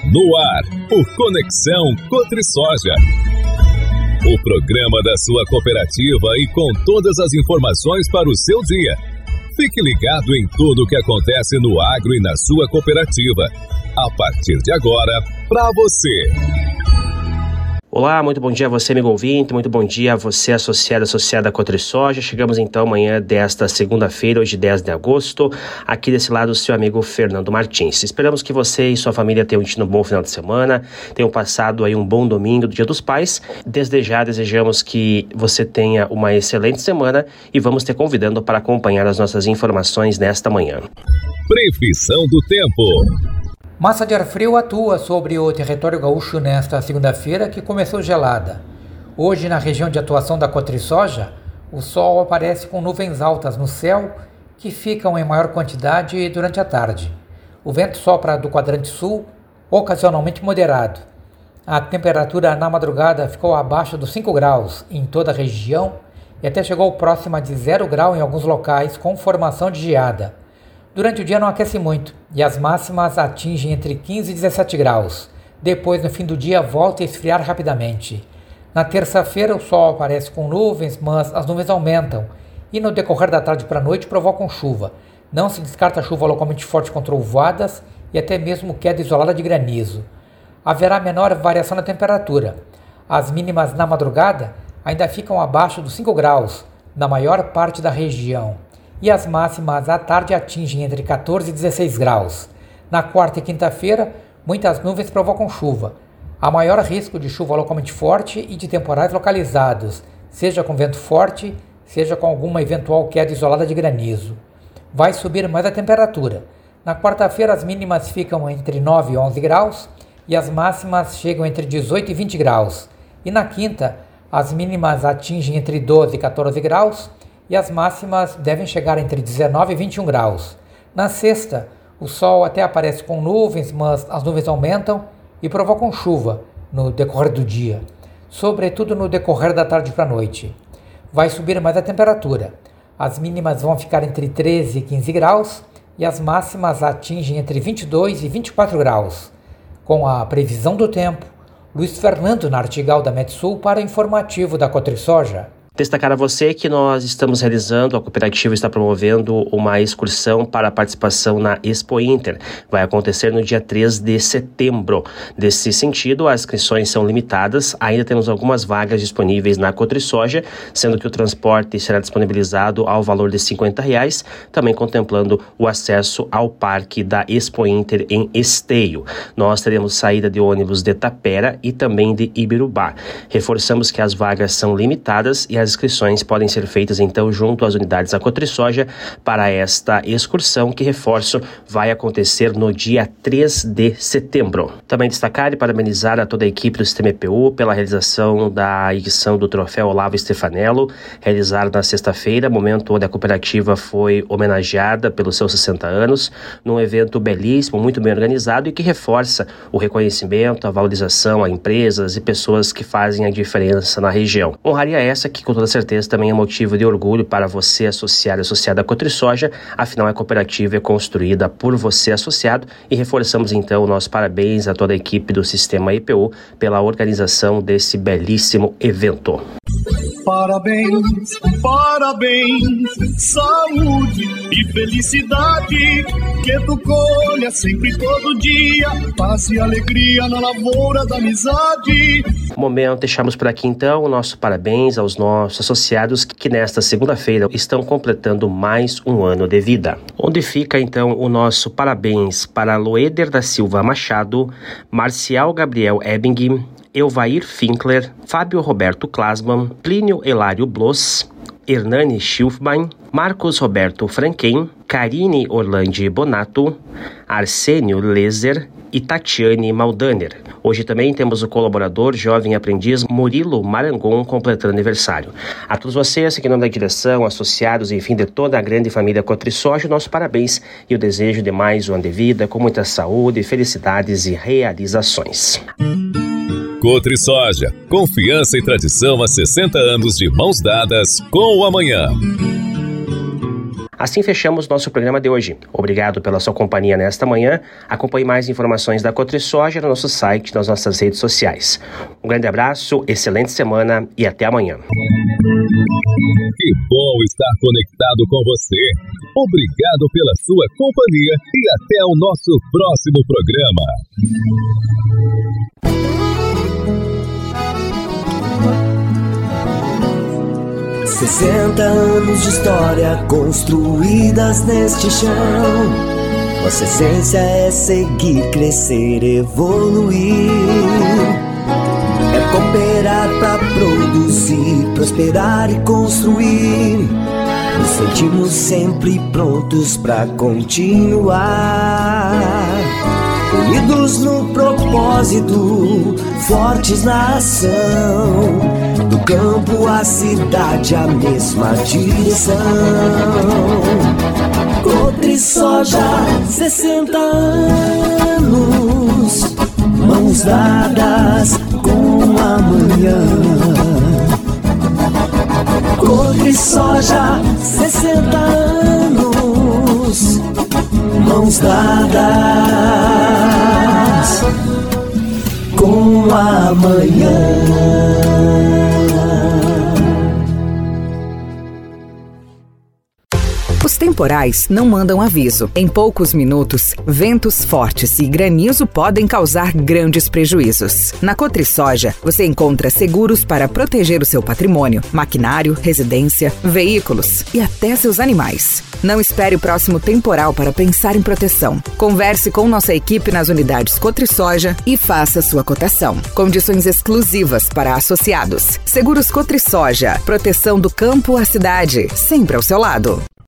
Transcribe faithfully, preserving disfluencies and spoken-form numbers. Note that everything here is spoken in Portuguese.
No ar, o Conexão Cotrisoja. O programa da sua cooperativa e com todas as informações para o seu dia. Fique ligado em tudo o que acontece no agro e na sua cooperativa. A partir de agora, para você. Olá, muito bom dia a você, amigo ouvinte, muito bom dia a você, associado, associada à Cotrisoja. Chegamos então amanhã desta segunda-feira, hoje dez de agosto, aqui desse lado o seu amigo Fernando Martins. Esperamos que você e sua família tenham tido um bom final de semana, tenham passado aí um bom domingo do Dia dos Pais. Desde já desejamos que você tenha uma excelente semana e vamos te convidando para acompanhar as nossas informações nesta manhã. Previsão do tempo. Massa de ar frio atua sobre o território gaúcho nesta segunda-feira, que começou gelada. Hoje, na região de atuação da Cotrisoja, o sol aparece com nuvens altas no céu, que ficam em maior quantidade durante a tarde. O vento sopra do quadrante sul, ocasionalmente moderado. A temperatura na madrugada ficou abaixo dos cinco graus em toda a região e até chegou próxima de zero grau em alguns locais, com formação de geada. Durante o dia não aquece muito e as máximas atingem entre quinze e dezessete graus. Depois, no fim do dia, volta a esfriar rapidamente. Na terça-feira, o sol aparece com nuvens, mas as nuvens aumentam e no decorrer da tarde para a noite provocam chuva. Não se descarta chuva localmente forte com trovoadas e até mesmo queda isolada de granizo. Haverá menor variação na temperatura. As mínimas na madrugada ainda ficam abaixo dos cinco graus na maior parte da região. E as máximas à tarde atingem entre quatorze e dezesseis graus. Na quarta e quinta-feira, muitas nuvens provocam chuva. Há maior risco de chuva localmente forte e de temporais localizados, seja com vento forte, seja com alguma eventual queda isolada de granizo. Vai subir mais a temperatura. Na quarta-feira, as mínimas ficam entre nove e onze graus e as máximas chegam entre dezoito e vinte graus. E na quinta, as mínimas atingem entre doze e quatorze graus e as máximas devem chegar entre dezenove e vinte e um graus. Na sexta, o sol até aparece com nuvens, mas as nuvens aumentam e provocam chuva no decorrer do dia, sobretudo no decorrer da tarde para a noite. Vai subir mais a temperatura. As mínimas vão ficar entre treze e quinze graus e as máximas atingem entre vinte e dois e vinte e quatro graus. Com a previsão do tempo, Luiz Fernando Nartigal da Metsul para o informativo da Cotrisoja. Destacar a você que nós estamos realizando, a cooperativa está promovendo uma excursão para a participação na Expo Inter. Vai acontecer no dia três de setembro. Desse sentido, as inscrições são limitadas, ainda temos algumas vagas disponíveis na Cotrisoja, sendo que o transporte será disponibilizado ao valor de cinquenta reais, também contemplando o acesso ao parque da Expo Inter em Esteio. Nós teremos saída de ônibus de Tapera e também de Ibirubá. Reforçamos que as vagas são limitadas e as As inscrições podem ser feitas então junto às unidades da Cotrisoja para esta excursão que, reforço, vai acontecer no dia três de setembro. Também destacar e parabenizar a toda a equipe do Sistema E P U pela realização da edição do Troféu Olavo Stefanello, realizado na sexta-feira, momento onde a cooperativa foi homenageada pelos seus sessenta anos, num evento belíssimo, muito bem organizado e que reforça o reconhecimento, a valorização a empresas e pessoas que fazem a diferença na região. Honraria essa que, com toda certeza, também é motivo de orgulho para você, associado e associada à Cotrisoja, afinal a cooperativa é construída por você, associado, e reforçamos então o nosso parabéns a toda a equipe do Sistema E P U pela organização desse belíssimo evento. Parabéns, parabéns, saúde e felicidade, que tu colha sempre todo dia, paz e alegria na lavoura da amizade. Momento, deixamos por aqui então o nosso parabéns aos nossos associados que nesta segunda-feira estão completando mais um ano de vida. Onde fica então o nosso parabéns para Loeder da Silva Machado, Marcial Gabriel Ebbing, Elvair Finkler, Fábio Roberto Klasman, Plínio Hilário Bloss, Hernani Schilfbein, Marcos Roberto Franquen, Karine Orlandi Bonato, Arsênio Lezer e Tatiane Maldaner. Hoje também temos o colaborador jovem aprendiz Murilo Marangon completando aniversário. A todos vocês, aqui em nome da direção, associados, enfim, de toda a grande família Cotrisoja, nosso parabéns e o desejo de mais um ano de vida com muita saúde, felicidades e realizações. Cotrisoja, confiança e tradição há sessenta anos de mãos dadas com o amanhã. Assim fechamos nosso programa de hoje. Obrigado pela sua companhia nesta manhã. Acompanhe mais informações da Cotrisoja no nosso site e nas nossas redes sociais. Um grande abraço, excelente semana e até amanhã. Que bom estar conectado com você. Obrigado pela sua companhia e até o nosso próximo programa. sessenta anos de história construídas neste chão. Nossa essência é seguir, crescer, evoluir. É cooperar pra produzir, prosperar e construir. Nos sentimos sempre prontos pra continuar. Unidos no propósito, fortes na ação. Do campo à cidade, a mesma direção. Cotrisoja, sessenta anos, mãos dadas com amanhã. Cotrisoja, sessenta anos, mãos dadas com amanhã. Os temporais não mandam aviso. Em poucos minutos, ventos fortes e granizo podem causar grandes prejuízos. Na Cotrisoja, você encontra seguros para proteger o seu patrimônio, maquinário, residência, veículos e até seus animais. Não espere o próximo temporal para pensar em proteção. Converse com nossa equipe nas unidades Cotrisoja e faça sua cotação. Condições exclusivas para associados. Seguros Cotrisoja. Proteção do campo à cidade, sempre ao seu lado.